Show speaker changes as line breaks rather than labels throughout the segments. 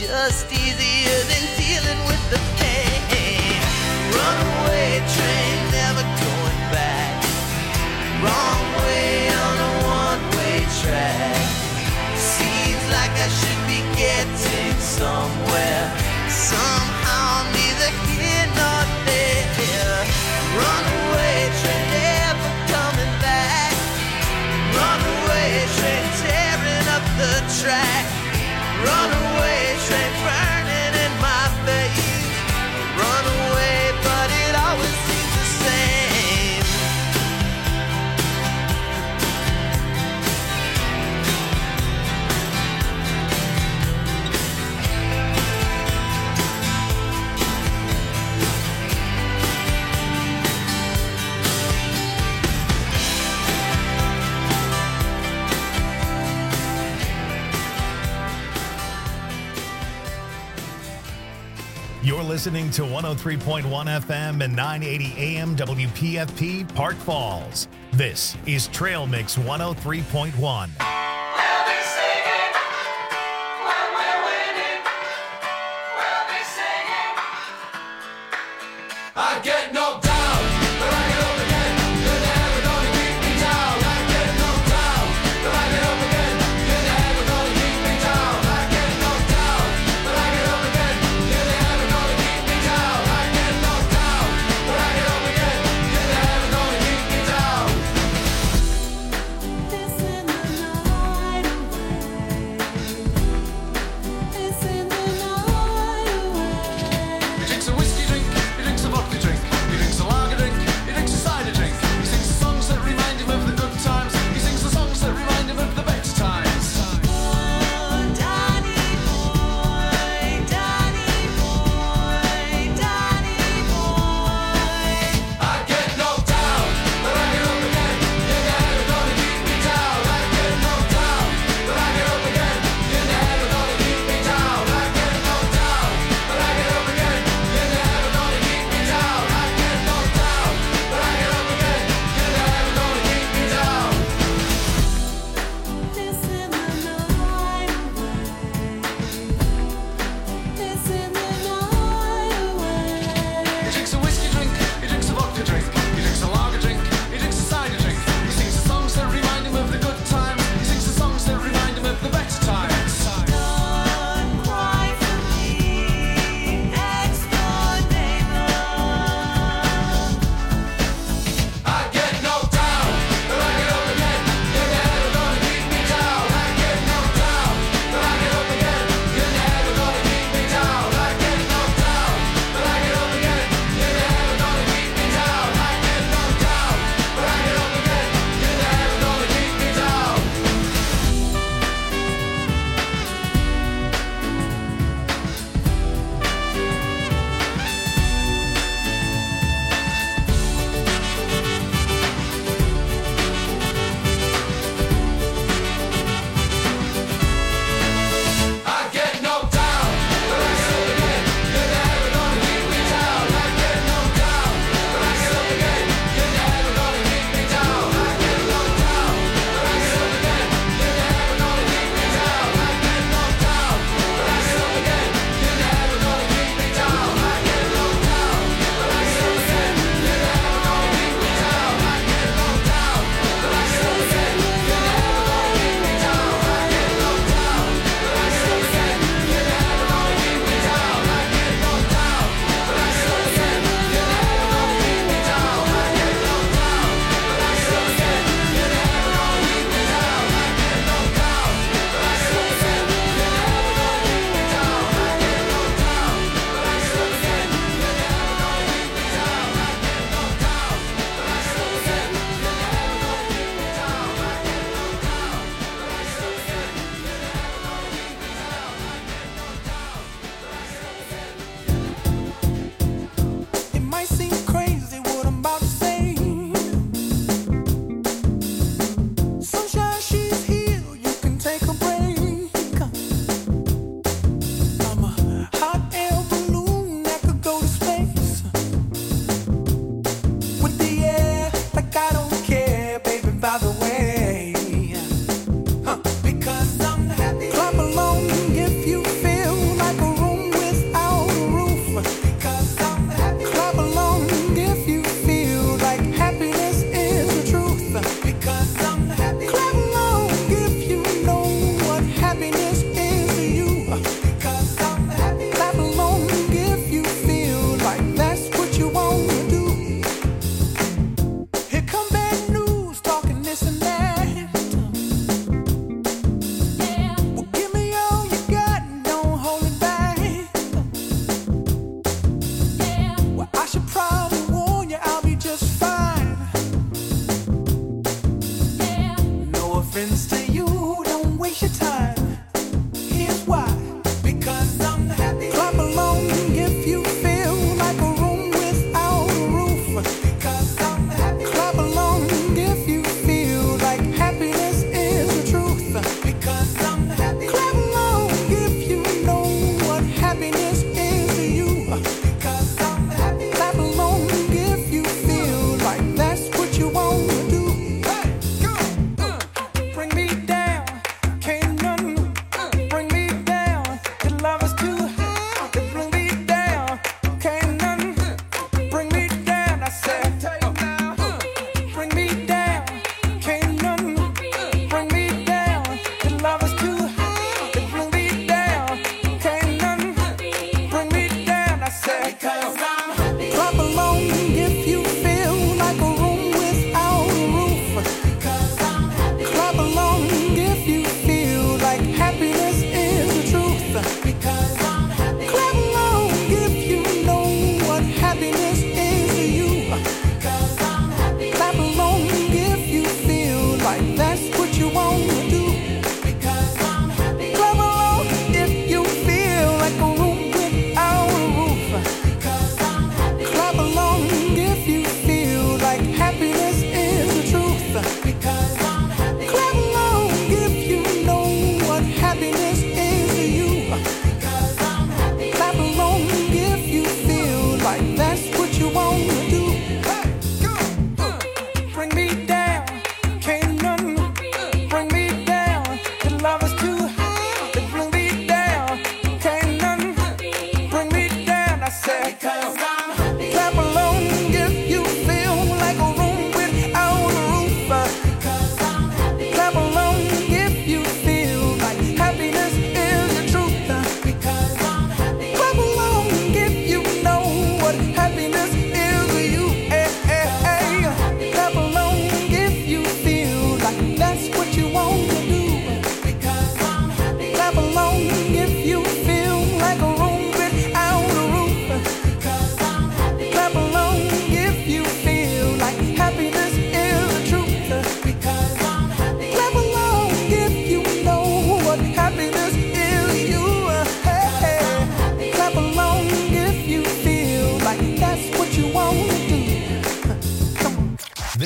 just easier than dealing with the pain. Runaway train, never going back. Wrong way on a one-way track. Seems like I should be getting somewhere. Somehow neither here nor there. Runaway train, never coming back. Runaway train, tearing up the track. Runaway train, burning in my face. Runaway, but it always seems the same.
You're listening to 103.1 FM and 980 AM WPFP Park Falls. This is Trail Mix 103.1.
I get knocked down, but I get up again. You're never gonna keep me down. I get knocked down, but I get up again. You're never gonna keep me down. I get knocked down, but I get up again. You're never gonna keep me down. I get knocked down, but I get up again. You're never gonna keep me down.
Listen,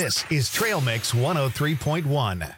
This is Trail Mix 103.1.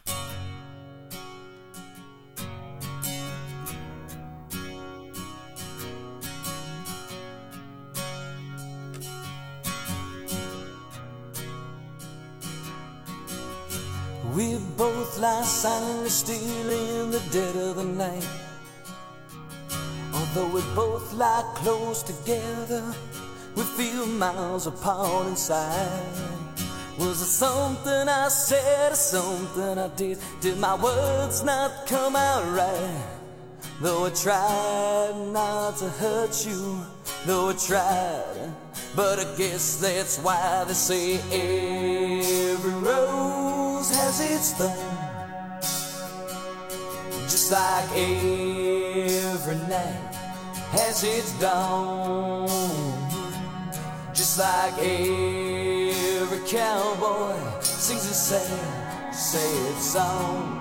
We both lie silently still in the dead of the night. Although we both lie close together, we feel miles apart inside. Was it something I said or something I did? Did my words not come out right? Though I tried not to hurt you, though I tried, but I guess that's why they say every rose has its thorn. Just like every night has its dawn. Just like every cowboy sings a sad, sad song.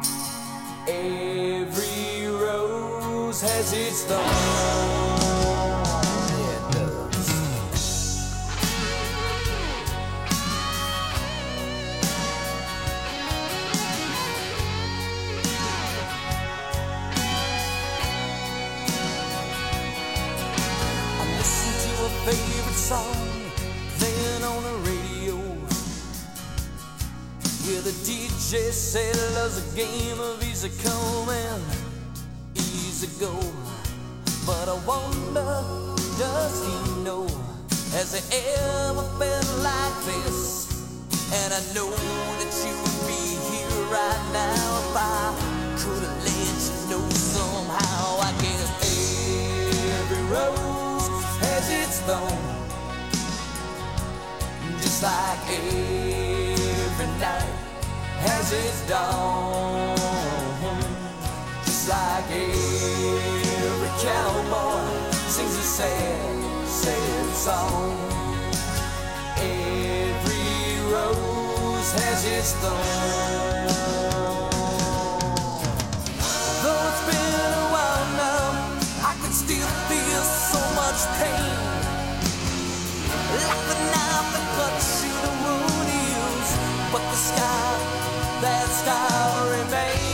Every rose has its thorn. Yeah, it does. I listen to a favorite song playing on the radio, where the DJ said love's a game of easy come and easy go. But I wonder, does he know, has he ever felt like this? And I know that you would be here right now if I could have let you know somehow. I guess every rose has its thorn. Just like every night has its dawn. Just like every cowboy sings a sad, sad song. Every rose has its thorn. Though it's been a while now, I can still feel so much pain. Like the knife that cuts you, the wound heals, but the scar, that scar remains.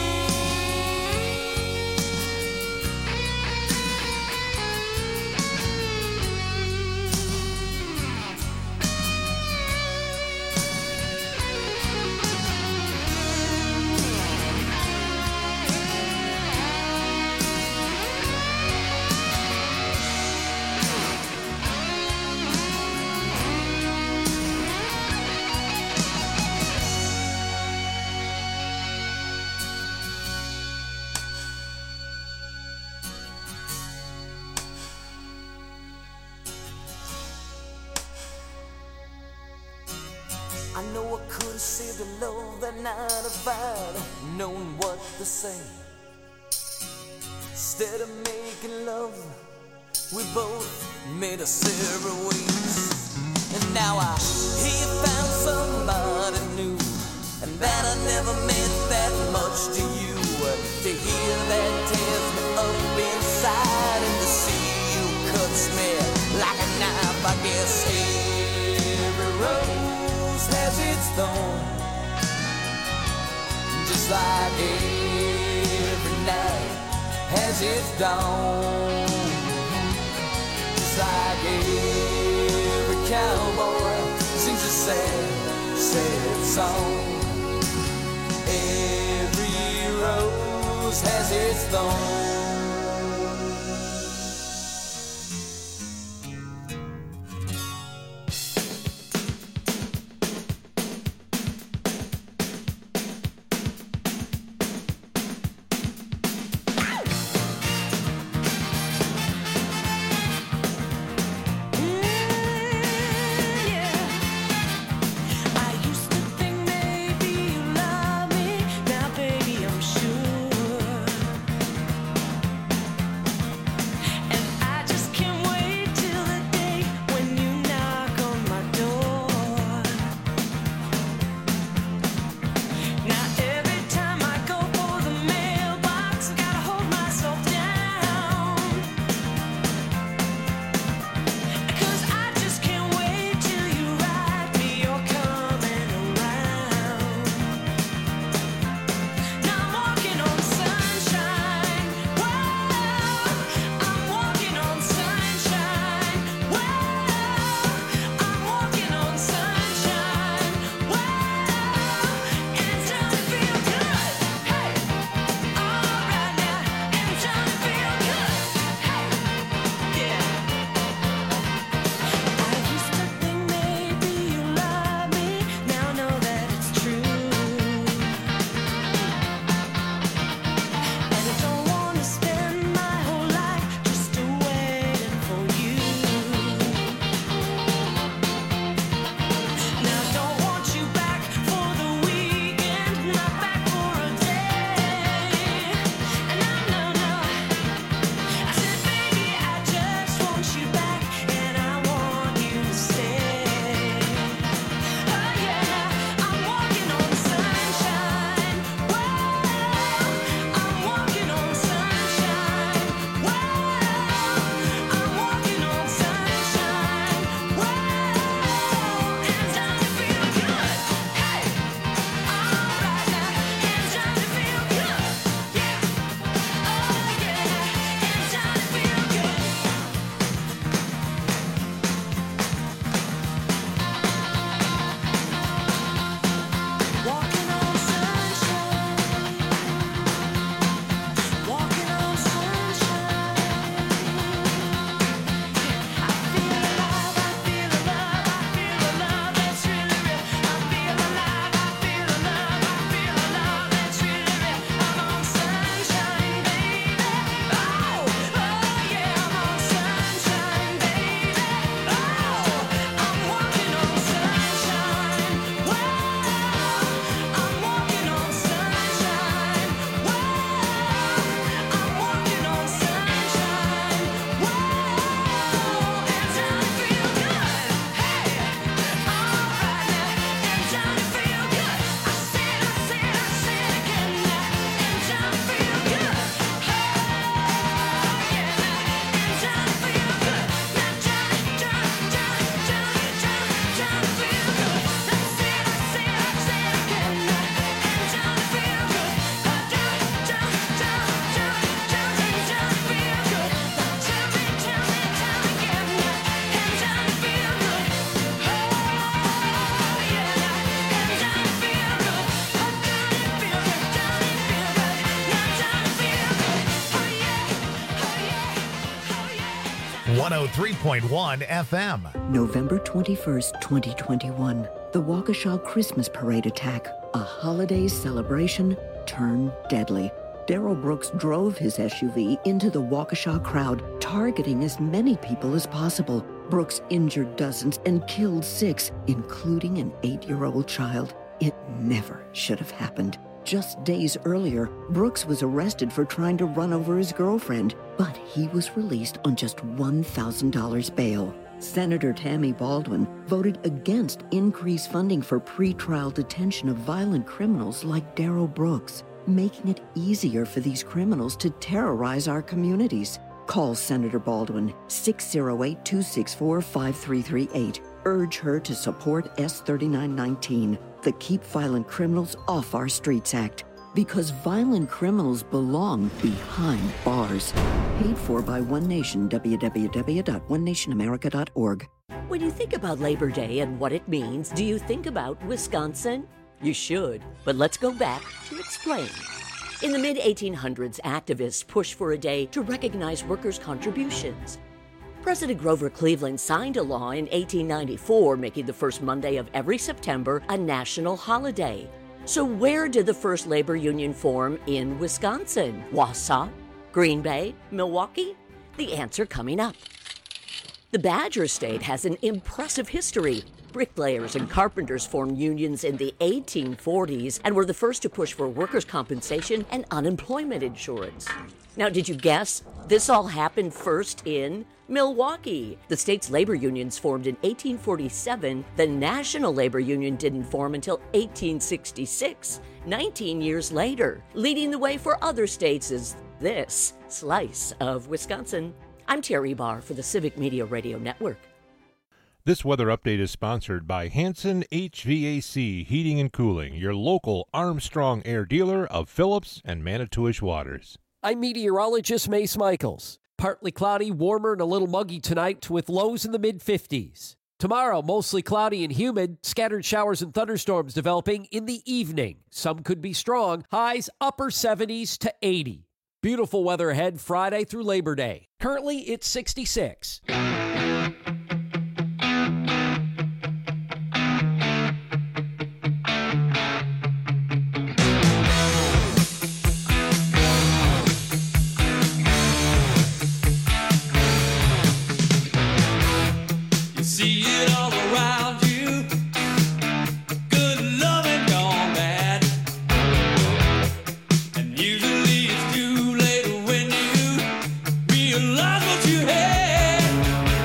I know I could have saved the love that night if I'd known what to say. Instead of making love, we both made us several ways. And now I hear you found somebody new, and that I never meant that much to you. To hear that tears me up inside, and to see you cuts me like a knife. I guess every rose has its thorn. Just like every night has its dawn. Just like every cowboy sings a sad, sad song. Every rose has its thorn.
Now baby I'm sure
103.1 FM.
November 21st, 2021. The Waukesha Christmas Parade attack. A holiday celebration turned deadly. Darrell Brooks drove his SUV into the Waukesha crowd, targeting as many people as possible. Brooks injured dozens and killed 6, including an 8-year-old child. It never should have happened. Just days earlier, Brooks was arrested for trying to run over his girlfriend, but he was released on just $1,000 bail. Senator Tammy Baldwin voted against increased funding for pretrial detention of violent criminals like Darrell Brooks, making it easier for these criminals to terrorize our communities. Call Senator Baldwin, 608-264-5338. Urge her to support S3919, the Keep Violent Criminals Off Our Streets Act, because violent criminals belong behind bars. Paid for by One Nation, www.onenationamerica.org.
When you think about Labor Day and what it means, do you think about Wisconsin? You should, but let's go back to explain. In the mid-1800s, activists pushed for a day to recognize workers' contributions. President Grover Cleveland signed a law in 1894 making the first Monday of every September a national holiday. So where did the first labor union form in Wisconsin? Wausau? Green Bay? Milwaukee? The answer coming up. The Badger State has an impressive history. Bricklayers and carpenters formed unions in the 1840s and were the first to push for workers' compensation and unemployment insurance. Now, did you guess? This all happened first in Milwaukee. The state's labor unions formed in 1847. The National Labor Union didn't form until 1866, 19 years later. Leading the way for other states is this slice of Wisconsin. I'm Terry Barr for the Civic Media Radio Network.
This weather update is sponsored by Hanson HVAC Heating and Cooling, your local Armstrong Air dealer of Phillips and Manitowish Waters.
I'm meteorologist Mace Michaels. Partly cloudy, warmer, and a little muggy tonight with lows in the mid-50s. Tomorrow, mostly cloudy and humid, scattered showers and thunderstorms developing in the evening. Some could be strong, highs upper 70s to 80. Beautiful weather ahead Friday through Labor Day. Currently, it's 66.
See it all around you. Good loving gone bad. And usually it's too late when you realize what you had.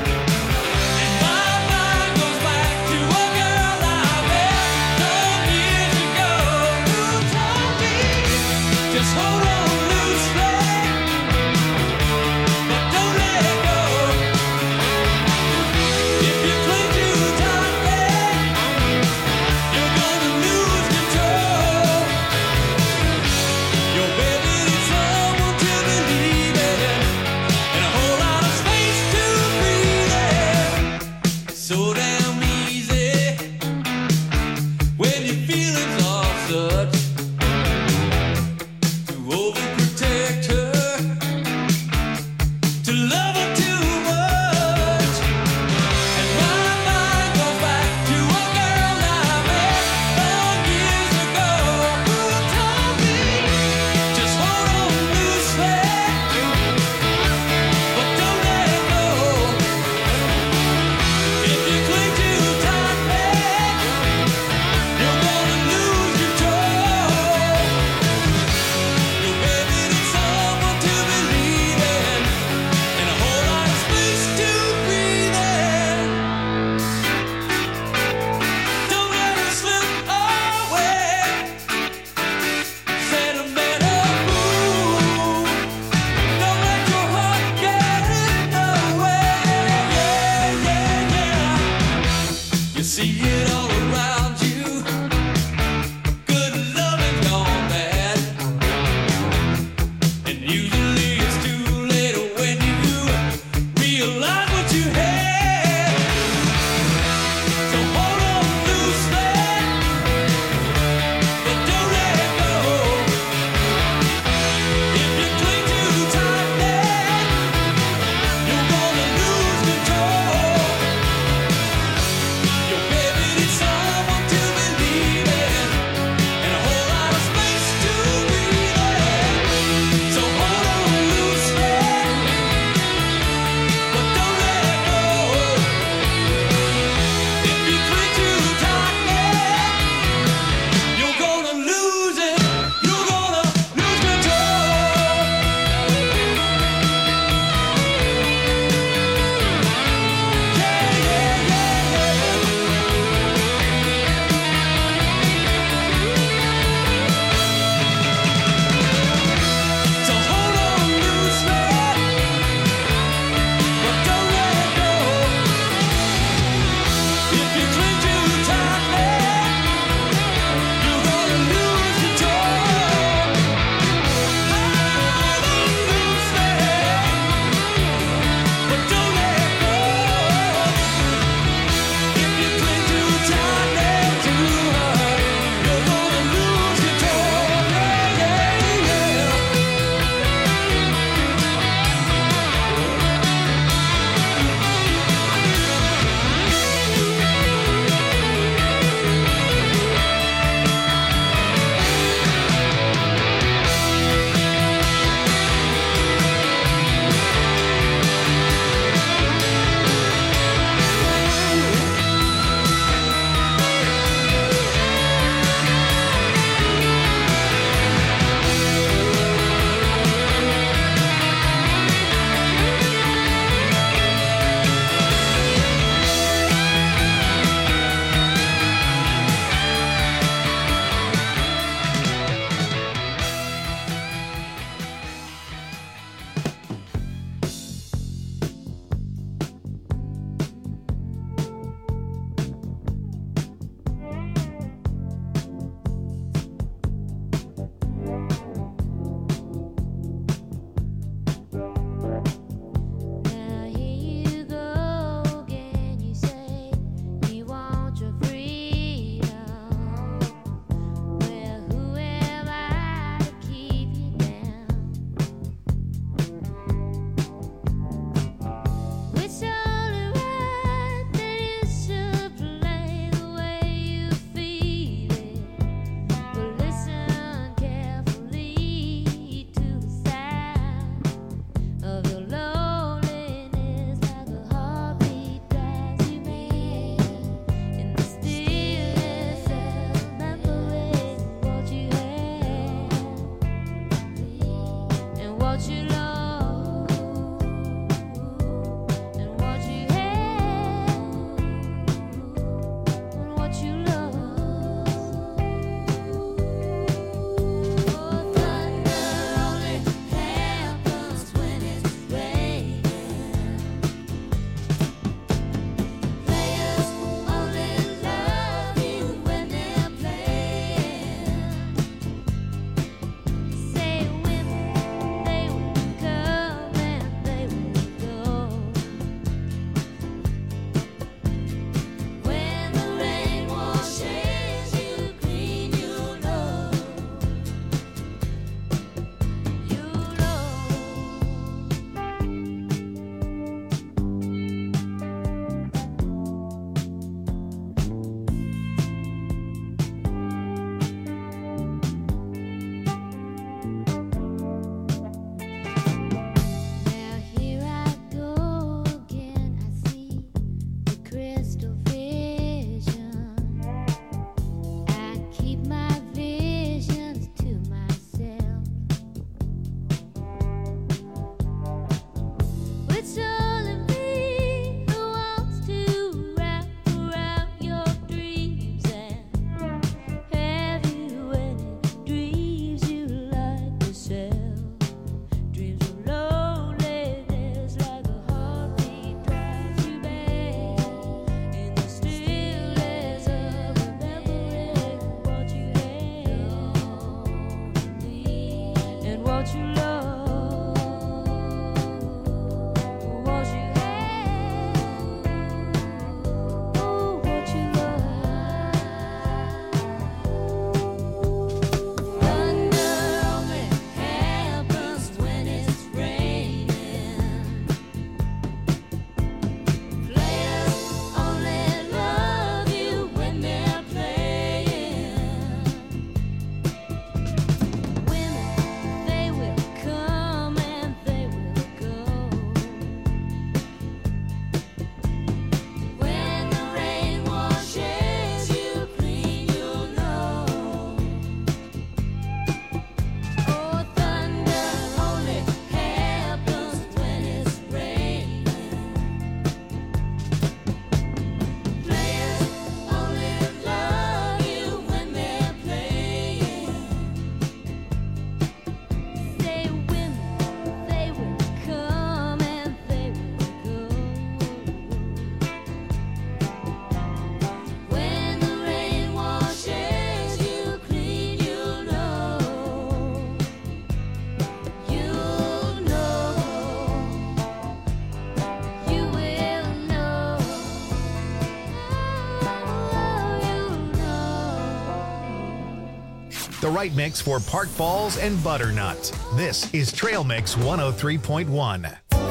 The right mix for Park Falls and Butternut. This is Trail Mix 103.1.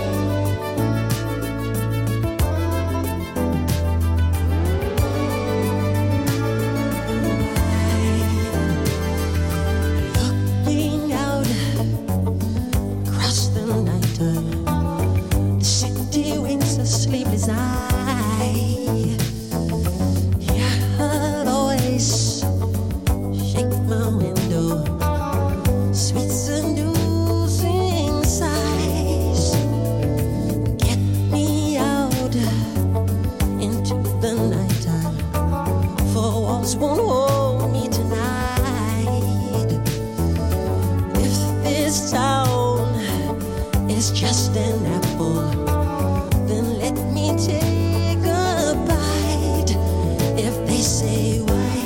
Looking out across the night, the city winks a sleepless eye. Hear her voice shake my window, sweet seducing sighs. Get me out into the nighttime, for walls won't hold me tonight. If this town is just an apple, then let me take a bite. If they say why,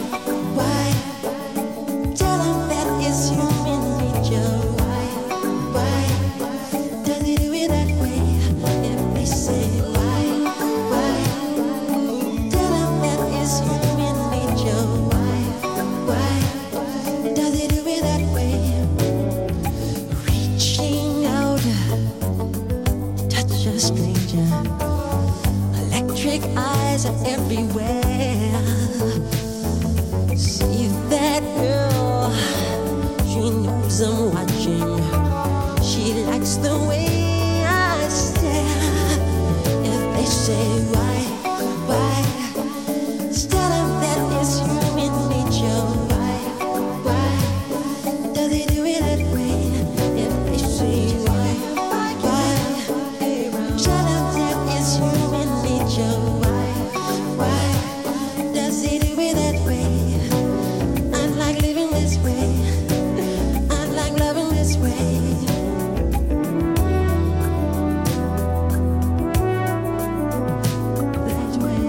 tell them that it's human nature. Why does it do it that way? If they say why, tell them that it's human nature. Why does it do it that way? Reaching out, touch a stranger. Electric eyes are everywhere. See that girl, she knows I'm watching. She likes the way I stare. If they say why, tell them that it's human nature. Why does it do it that way? If they say why, tell them that it's human nature. Why does it do it that way? I like living this way. I like loving this way. That way.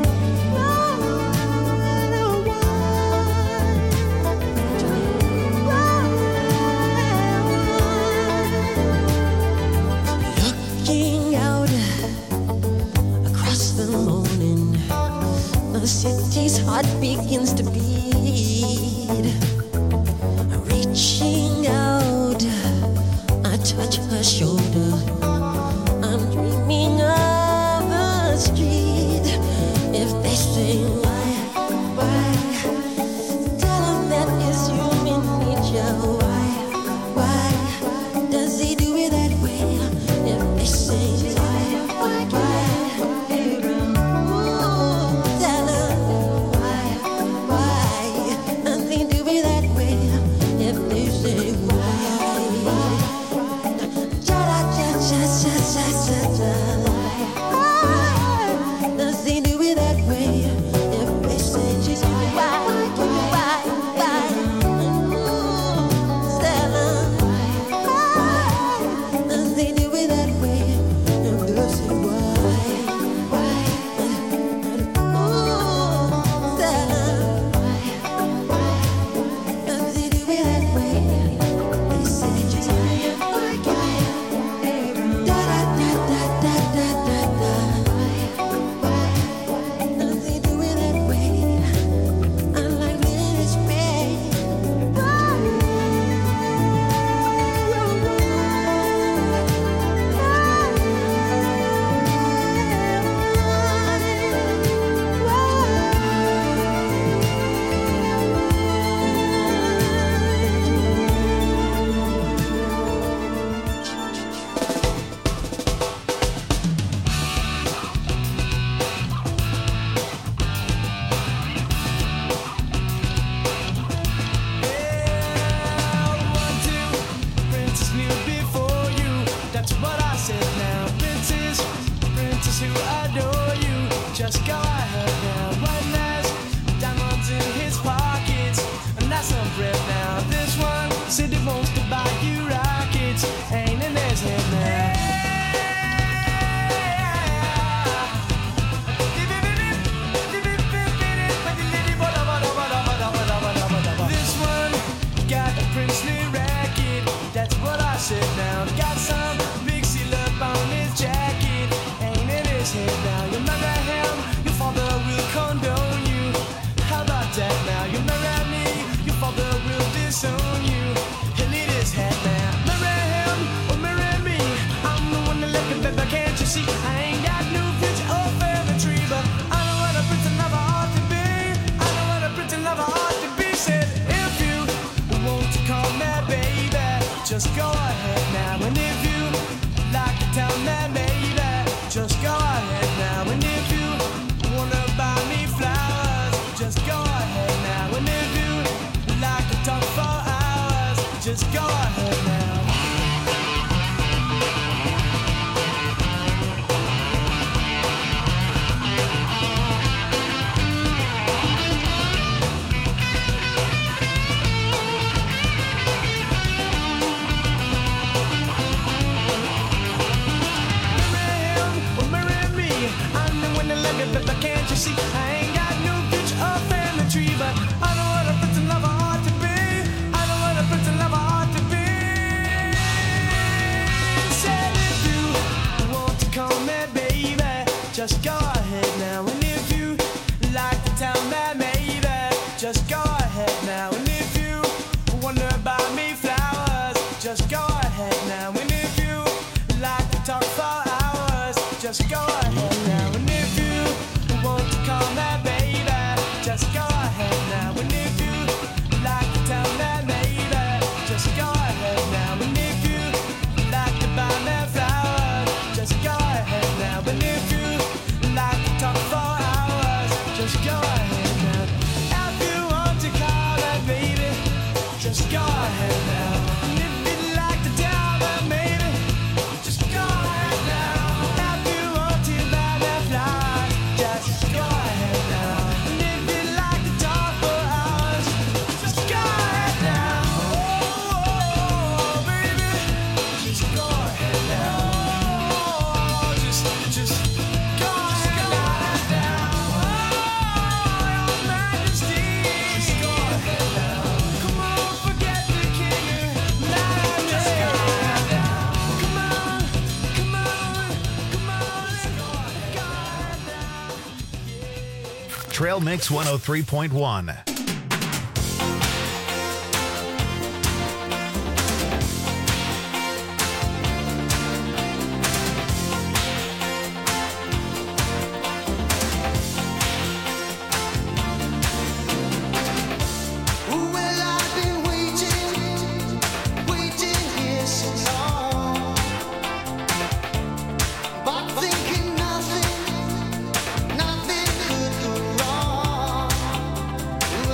Looking out across the morning, the city's heart begins to beat. Reaching out, I touch her shoulder. I'm dreaming of a street. If they say why, tell them that it's human nature. Why does he do it that way? If they say why, tell them why does he do it that way? If they say why, cha-cha-cha-cha-cha-cha-cha. Does he do it that way? If they say why, tell them does he do it that way? If they say why, tell them does he do it that way? They say da-da-da-da-da-da-da. Does he do it that way? I like living this way.
Princess knew before you. That's what I said now. Princess who adore you. Just go ahead now. One has diamonds in his pockets, and that's some bread now. This one said he wants to buy you rockets. Ain't in his head now. This one got a princely racket. That's what I said now. Got some big seal up on his jacket. Ain't in his head now. You marry him, you fall see, I ain't got no future or family tree, but I know what a prince and lover ought to be. I know what a prince and lover ought to be. Said if you want to call me baby, just go ahead now. And if you like to tell me maybe, just go ahead now. And if you wonder about me flowers, just go ahead now. And if you like to talk for hours, just go ahead now. And if you want to call me baby, just go ahead now. And if you like to tell me maybe, just go ahead now. And if you like to buy me flowers, just go ahead now. And if you like to talk for hours, just go ahead now. If you want to call me baby, just go ahead now. And if you'd like to tell me maybe, just go ahead now. If you want to buy me flowers, just go ahead now. And if you'd like to talk for hours, just go ahead now. Oh, baby, just go ahead now. Oh, just go ahead now. Oh, your Majesty, just go ahead now. Come on, forget the king. Just go ahead now. Come on, come on, come on, let's go ahead now.
Trail Mix 103.1.
Well, I've been waiting here so long, but thinking nothing could go wrong.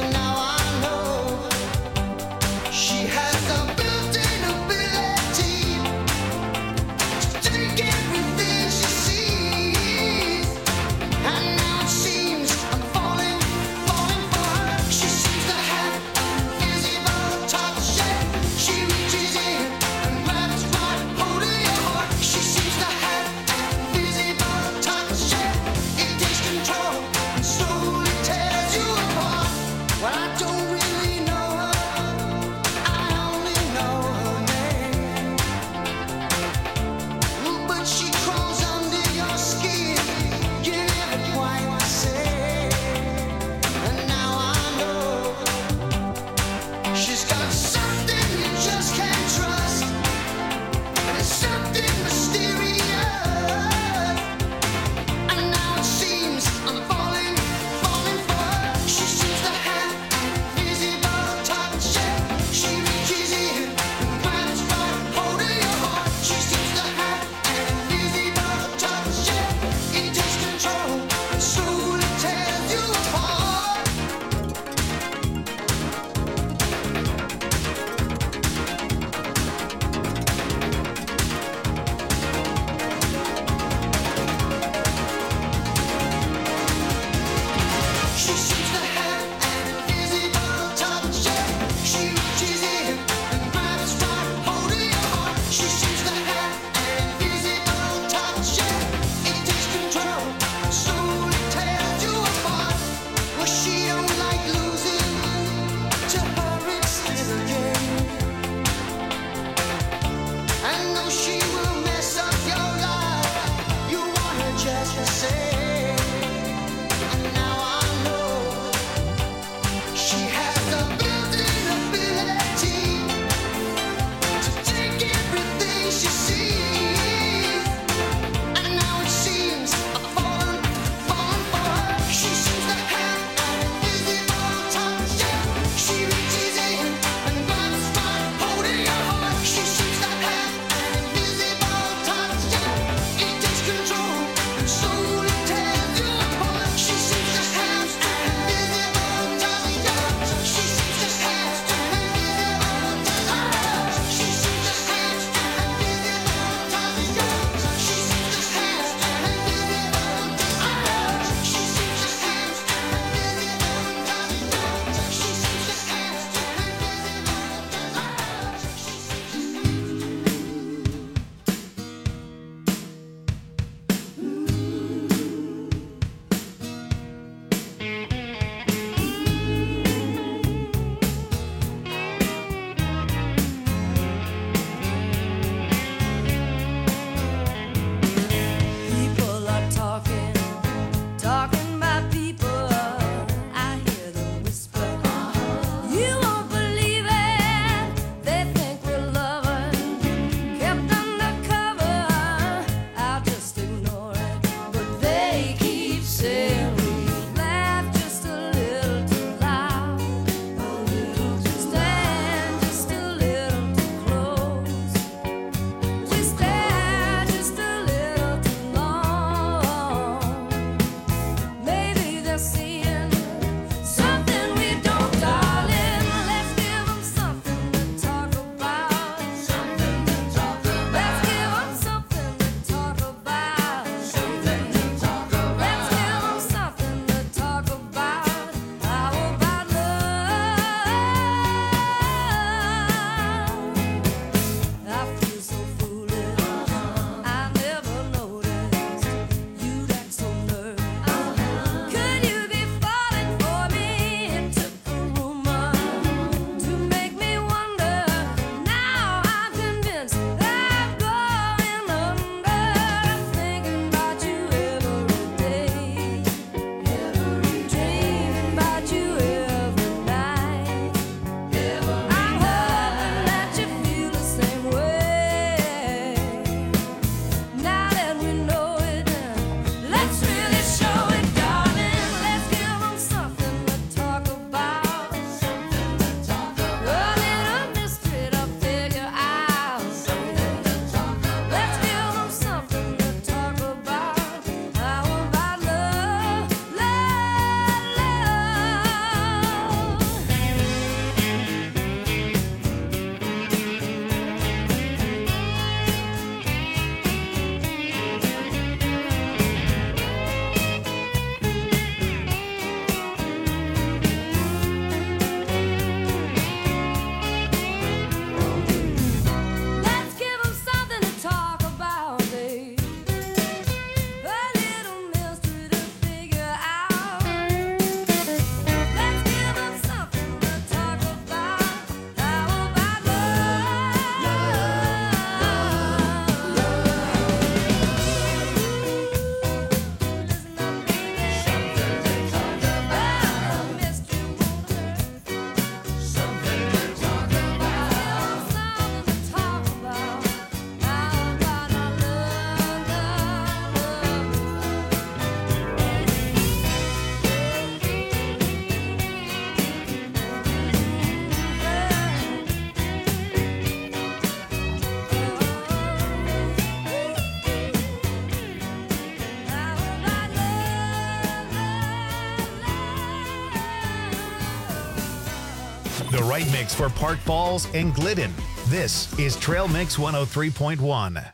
right mix for Park Falls and Glidden. This is Trail Mix 103.1.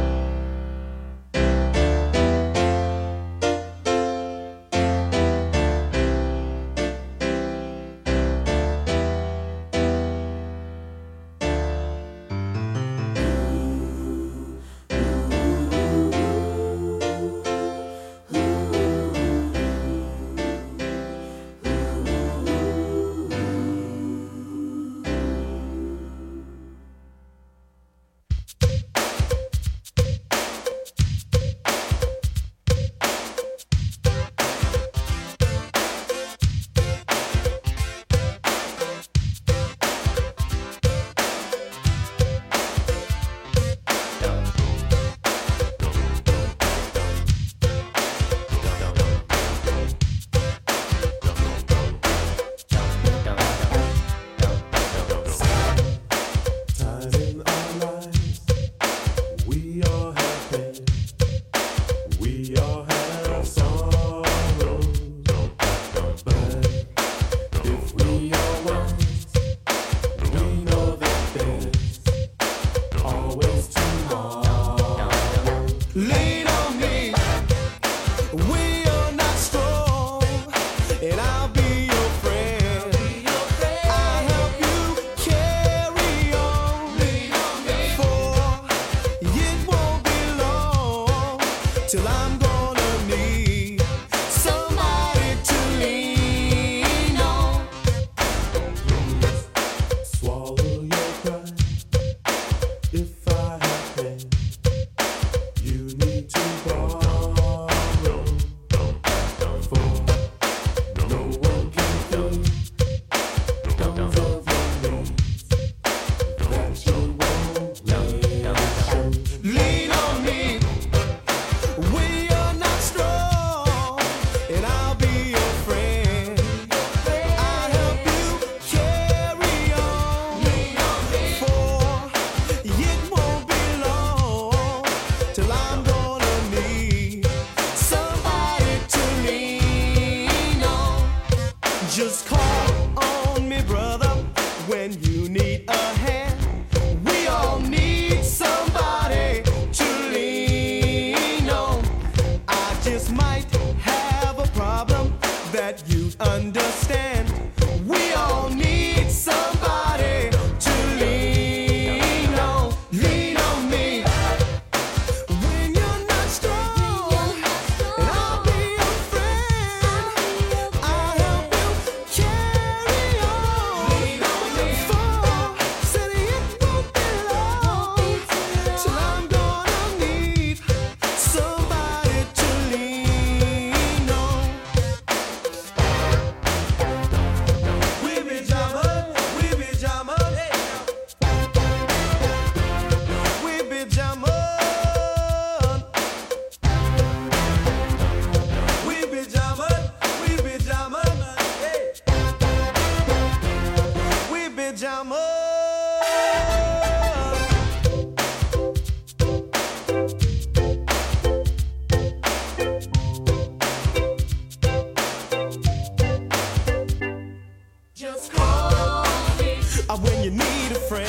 When you need a friend,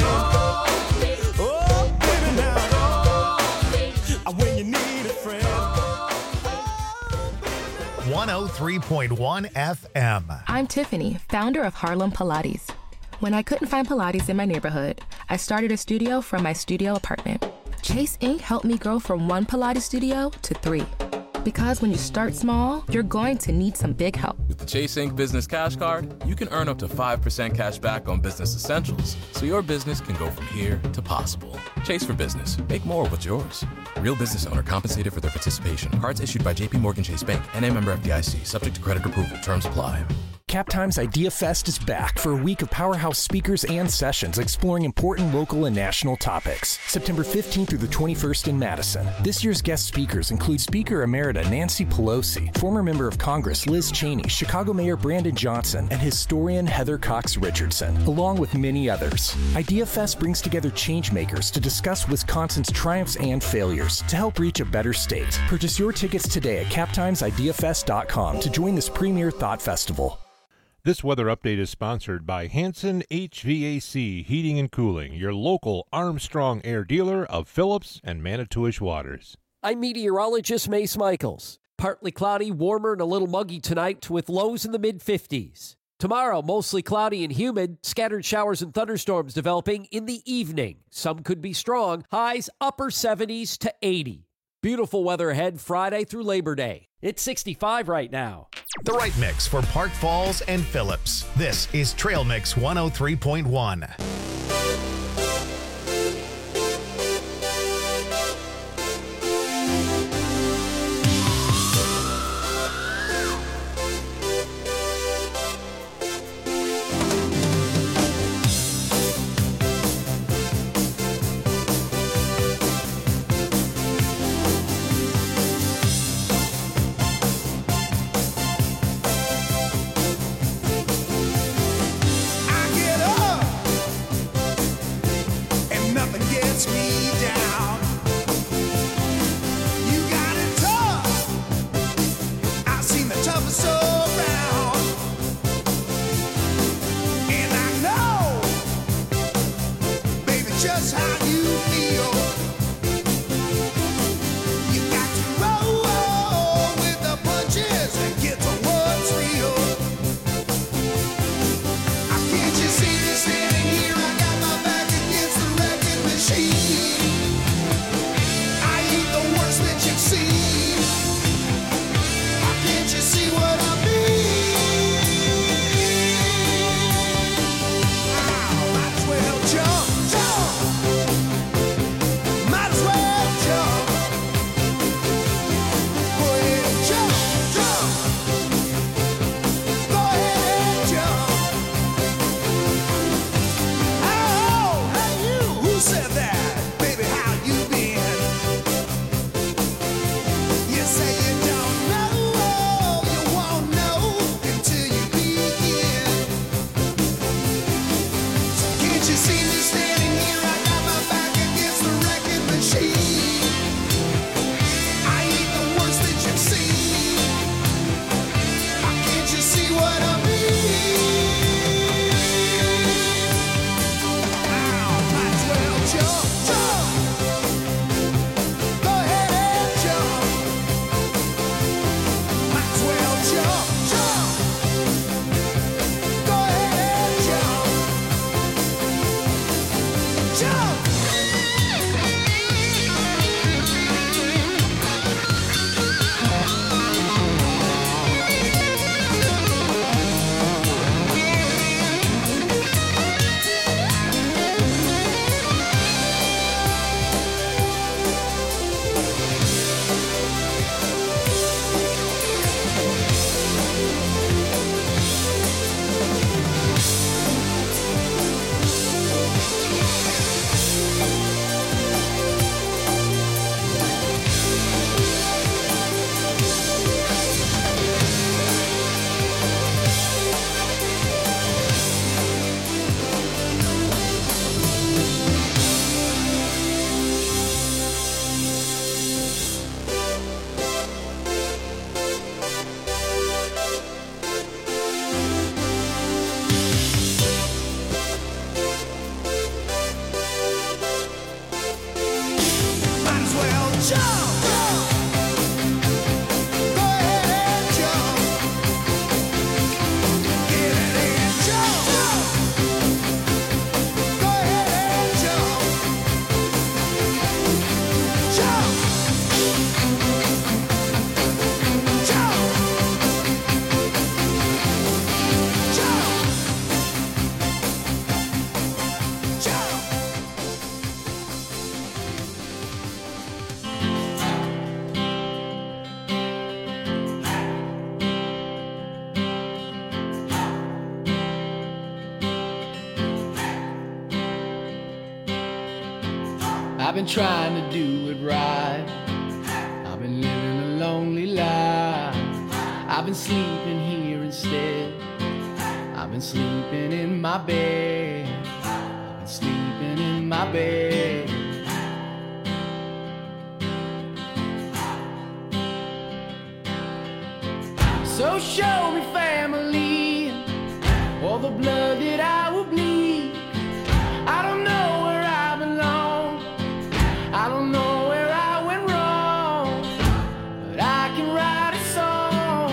oh baby now, when you need a friend.
103.1 FM.
I'm Tiffany, founder of Harlem Pilates. When I couldn't find Pilates in my neighborhood, I started a studio from my studio apartment. Chase Inc. helped me grow from 1 Pilates studio to 3. Because when you start small, you're going to need some big help.
With the Chase Inc. Business Cash Card, you can earn up to 5% cash back on business essentials, so your business can go from here to possible. Chase for business. Make more of what's yours. Real business owner compensated for their participation. Cards issued by J.P. Morgan Chase Bank, N.A. member FDIC, subject to credit approval. Terms apply.
Captime's Idea Fest is back for a week of powerhouse speakers and sessions exploring important local and national topics. September 15th through the 21st in Madison. This year's guest speakers include Speaker Emerita Nancy Pelosi, former member of Congress Liz Cheney, Chicago Mayor Brandon Johnson, and historian Heather Cox Richardson, along with many others. Idea Fest brings together changemakers to discuss Wisconsin's triumphs and failures to help reach a better state. Purchase your tickets today at captimesideafest.com to join this premier thought festival.
This weather update is sponsored by Hanson HVAC Heating and Cooling, your local Armstrong Air dealer of Phillips and Manitowish Waters.
I'm meteorologist Mace Michaels. Partly cloudy, warmer, and a little muggy tonight with lows in the mid-50s. Tomorrow, mostly cloudy and humid, scattered showers and thunderstorms developing in the evening. Some could be strong, highs upper 70s to 80. Beautiful weather ahead Friday through Labor Day. It's 65 right now.
The right mix for Park Falls and Phillips. This is Trail Mix 103.1.
Just how you feel. You got to roll with the punches and get to what's real. Can't you see me standing here? I got my back against the wrecking machine. I ain't the worst that you've seen. Can't you see what I mean? Might as well jump. Might as well jump. Go ahead and jump, jump. Go ahead and jump. Oh, hey you, who said that? Baby, how you been? You say you don't know, you won't know until you begin. So can't you see me standing here? I got my back against the wrecking machine. I ain't the worst that you've seen. Can't you see what I mean? Might as well jump, jump. Go ahead and jump. Might as well jump, jump. Go ahead and jump. Jump. Might as well jump. Go ahead and jump. Get it and jump. Go ahead and jump. Jump. Jump. Jump. Jump.
I've been trying to do it right. I've been living a lonely life. I've been sleeping here instead. I've been sleeping in my bed. I've been sleeping in my bed. So show me family. all the blood that I will bleed. I don't know where I belong. I don't know where I went wrong, but I can write a song.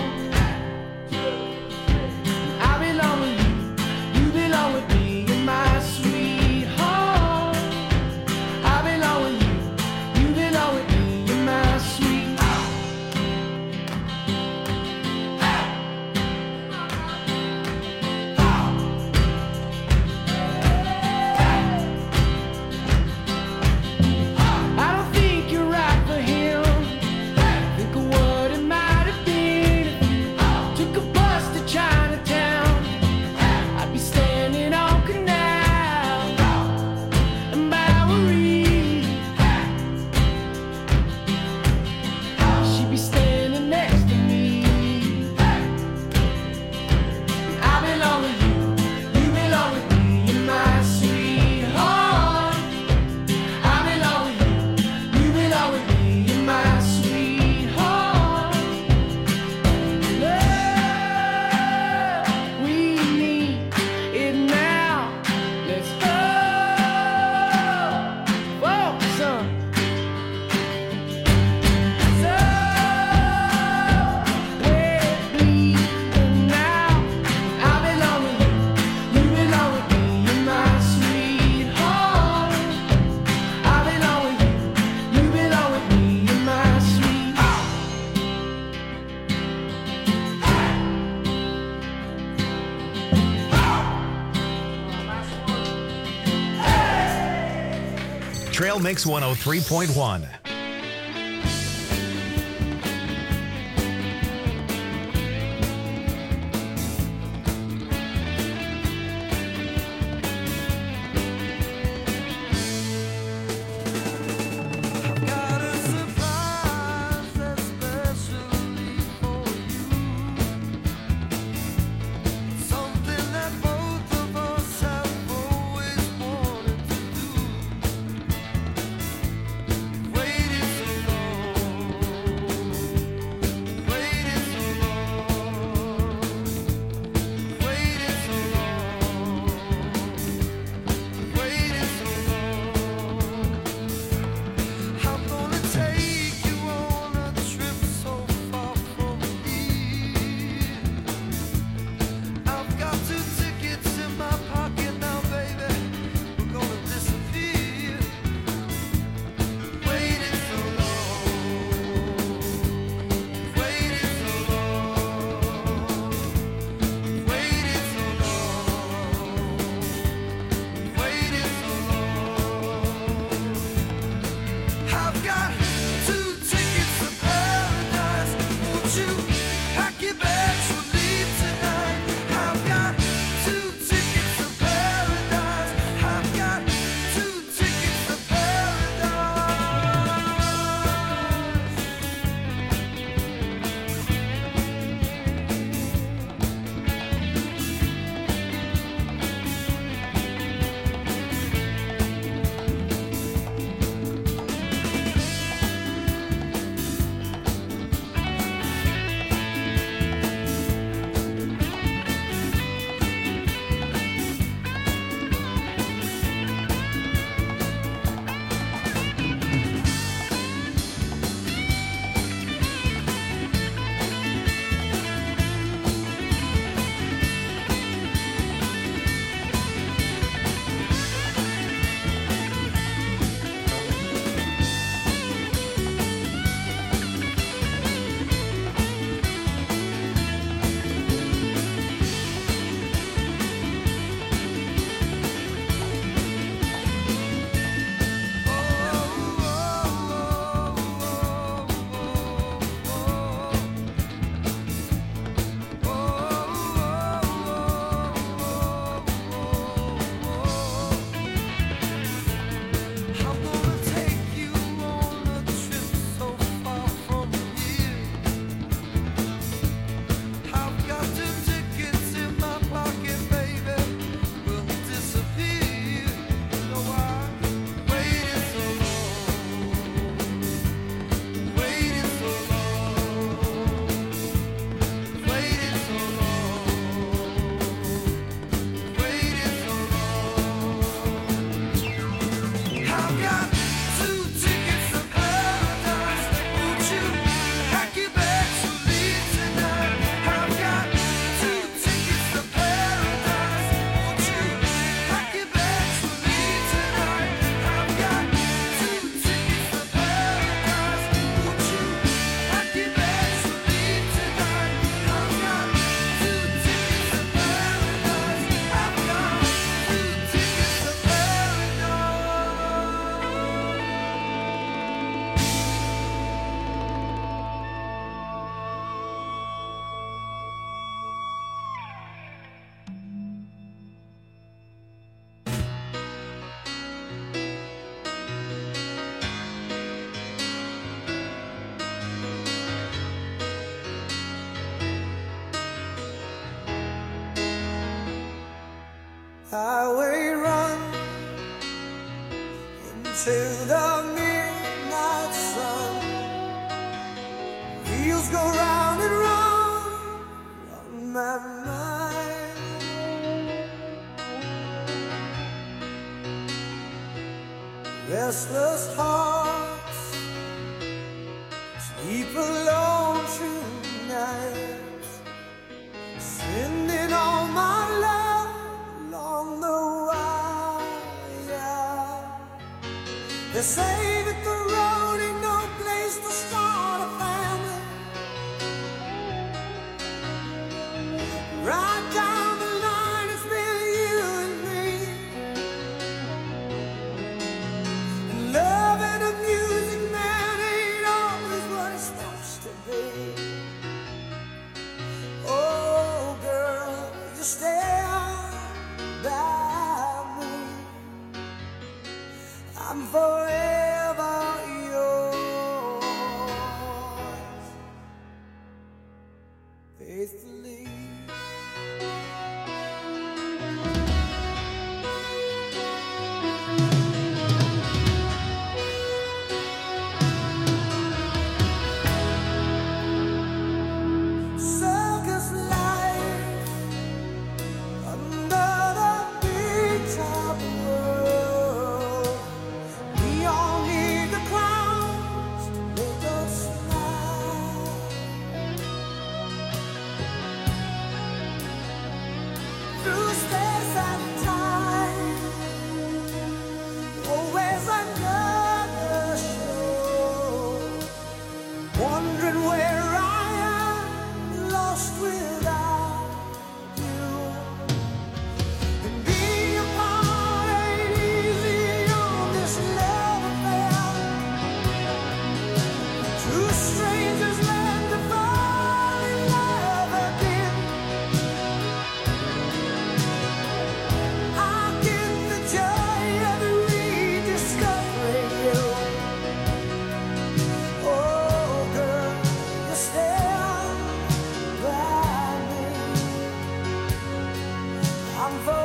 I belong with you, you belong with me, you're my sweetheart. I belong with you, you belong with me, you're my sweetheart. I don't think you're right for him. Think of what it might have been if you took a bus to Chinatown. I'd be standing on Canal and Bowery. She'd be standing next to me. I belong with you, you belong with me, you're my sweetheart. I belong with you, you belong with me, you're my sweetheart. Love, we need it now. Let's go for some. So we're bleeding now. I belong with you, you belong with me, you're my sweetheart. I belong with you, you belong with me, you're my sweetheart.
Trail Mix 103.1.
Got a surprise especially for you. Something that both of us have always wanted to do.
till the midnight sun. Wheels go round and round on my mind. Restless hearts sleep alone tonight, sending all my love along the wire. They say that the road ain't no place to start a family. Right down the line, it's been you and me. And love and the music, man, ain't always what it's supposed to be. Oh, girl, you stand by me. I'm forever yours, faithfully. Circus life under the big top world. We all need the clowns to make us smile. Through space and time, always another show. Wondering where I am, lost without you. And being apart ain't easy on this love affair. Two strangers learn to fall in love again. I get the joy of rediscovering you. Oh, girl, you stand by me. I'm for